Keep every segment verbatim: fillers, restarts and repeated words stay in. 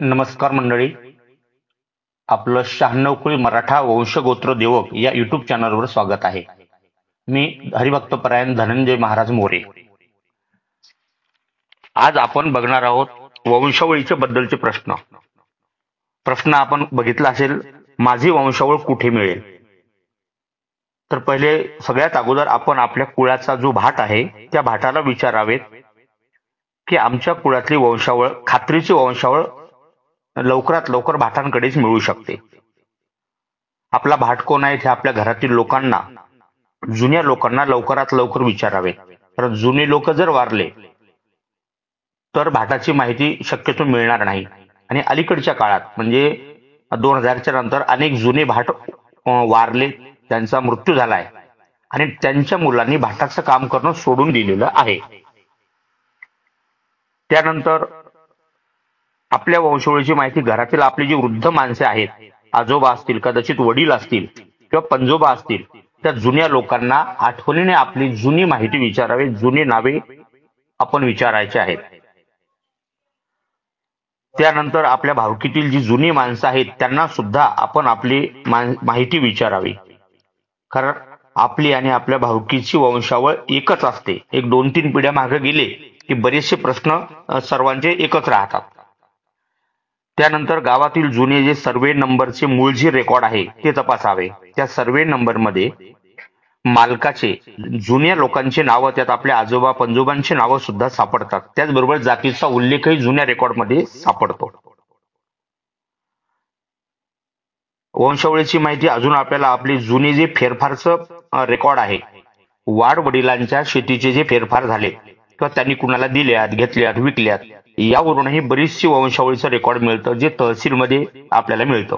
नमस्कार मंडळी. आपलं शहाण्णव कुळी मराठा वंशगोत्र देवक या युट्यूब चॅनलवर स्वागत आहे. मी हरिभक्त परायण धनंजय महाराज मोरे. आज आपण बघणार आहोत वंशावळीच्या बद्दलचे प्रश्न. प्रश्न आपण बघितला असेल, माझी वंशावळ कुठे मिळेल. तर पहिले सगळ्यात अगोदर आपण आपल्या कुळाचा जो भाट आहे त्या भाटाला विचारावेत की आमच्या कुळातली वंशावळ, खात्रीची वंशावळ लवकरात लवकर भाटांकडेच मिळू शकते. आपला भाट कोण आहे हे आपल्या घरातील लोकांना, जुन्या लोकांना लवकरात लवकर विचारावे. कारण जुने लोक जर वारले तर भाटाची माहिती शक्यतो मिळणार नाही. आणि अलीकडच्या काळात म्हणजे दोन हजारच्या नंतर अनेक जुने भाट अं, वारले, त्यांचा मृत्यू झालाय आणि त्यांच्या मुलांनी भाटाचं काम करणं सोडून दिलेलं आहे. त्यानंतर आपल्या वंशावळीची माहिती घरातील आपली जी वृद्ध माणसे आहेत, आजोबा असतील, कदाचित वडील असतील किंवा पणजोबा असतील, त्या जुन्या लोकांना आठवणीने आपली जुनी माहिती विचारावी, जुनी नावे आपण विचारायचे आहेत. त्यानंतर आपल्या भावकीतील जी जुनी माणसं आहेत त्यांना सुद्धा आपण आपली माहिती विचारावी. कारण आपली आणि आपल्या भावकीची वंशावळ एकच असते. एक दोन तीन पिढ्या मागे गेले की बरेचसे प्रश्न अ, सर्वांचे एकच राहतात. त्यानंतर गावातील जुने जे सर्वे नंबरचे मूळ जे रेकॉर्ड आहे ते तपासावे. त्या सर्वे नंबरमध्ये मालकाचे, जुन्या लोकांची नावं, त्यात आपल्या आजोबा पणजोबांची नावं सुद्धा सापडतात. त्याचबरोबर जातीचा उल्लेखही जुन्या रेकॉर्डमध्ये सापडतो. वंशावळीची माहिती अजून आपल्याला आपली जुनी जे फेरफारचं रेकॉर्ड आहे, वाड वडिलांच्या शेतीचे जे फेरफार झाले किंवा त्यांनी कुणाला दिल्यात, घेतल्यात, विकल्यात, यावरूनही बरीचशी वंशावळीचं रेकॉर्ड मिळतं, जे तहसीलमध्ये आपल्याला मिळतं.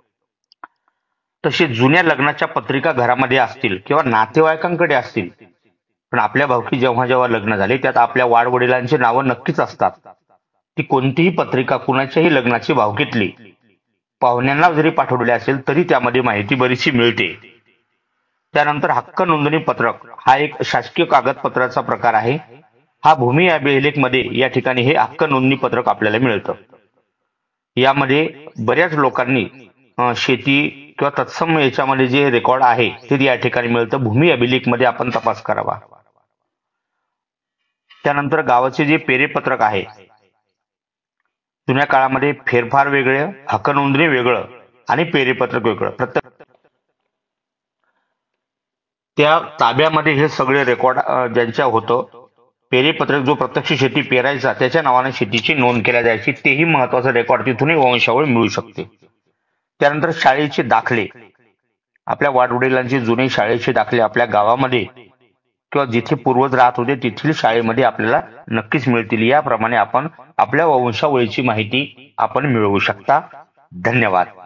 तसे जुन्या लग्नाच्या पत्रिका घरामध्ये असतील किंवा नातेवाईकांकडे असतील, पण आपल्या भावकी जेव्हा जेव्हा लग्न झाले त्यात आपल्या वाडवडिलांची नावं नक्कीच असतात. ती कोणतीही पत्रिका कुणाच्याही लग्नाची भावकीतली पाहुण्यांना जरी पाठवलेली असेल तरी त्यामध्ये माहिती बरीचशी मिळते. त्यानंतर हक्क नोंदणी पत्रक हा एक शासकीय कागदपत्राचा प्रकार आहे. हा भूमी अभिलेखमध्ये या ठिकाणी हे हक्क नोंदणी पत्रक आपल्याला मिळतं. यामध्ये बऱ्याच लोकांनी अं, शेती किंवा तत्सम याच्यामध्ये जे रेकॉर्ड आहे ते या ठिकाणी मिळतं. भूमी अभिलेखमध्ये आपण तपास करावा. त्यानंतर गावाचे जे पेरेपत्रक आहे, जुन्या काळामध्ये फेरफार वेगळे, हक्क नोंदणी वेगळं आणि पेरेपत्रक वेगळं. प्रत्येक त्या ताब्यामध्ये हे सगळे रेकॉर्ड ज्यांच्या होतं, पेरेपत्रक जो प्रत्यक्ष शेती पेरायचा त्याच्या नावाने शेतीची नोंद केल्या जायची, तेही महत्वाचं रेकॉर्ड, तिथूनही वंशावळ मिळू शकते. त्यानंतर शाळेचे दाखले, आपल्या वाडवडिलांचे जुने शाळेचे दाखले आपल्या गावामध्ये किंवा जिथे पूर्वज राहत होते तिथील शाळेमध्ये आपल्याला नक्कीच मिळतील. याप्रमाणे आपण आपल्या वंशावळीची माहिती आपण मिळवू शकता. धन्यवाद.